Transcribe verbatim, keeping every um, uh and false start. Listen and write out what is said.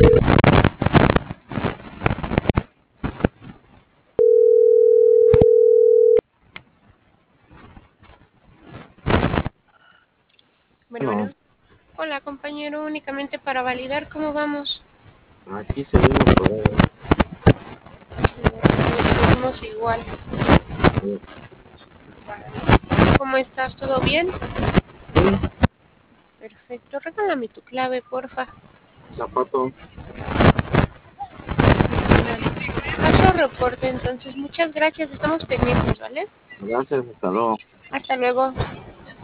Bueno, Bueno, bueno. Hola, compañero, únicamente para validar cómo vamos. aquí seguimos por ahí. Seguimos igual. Sí, ¿Cómo estás? ¿Todo bien? sí, Perfecto. Regálame tu clave, porfa. zapato. Paso reporte, entonces. Muchas gracias. Estamos pendientes, ¿vale? Gracias, hasta luego. Hasta luego.